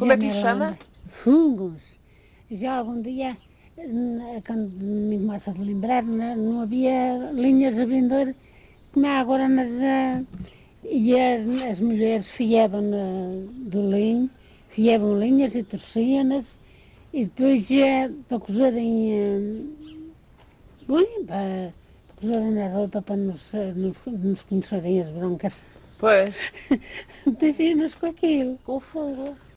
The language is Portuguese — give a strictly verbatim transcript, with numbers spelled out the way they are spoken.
Como é que lhe chama? Fungos. Já algum dia, n- quando me começo a lembrar, não, não havia linhas a vender como há agora nas... eh, E as, as mulheres fiavam na- do linho, fiavam linhas e torciam-nas e depois eh, para cozerem, eh, bem, para, para cozerem na roupa para nos, eh, nos, nos conhecerem as broncas. Pois, Deixem-nos com aquilo. com o fungo.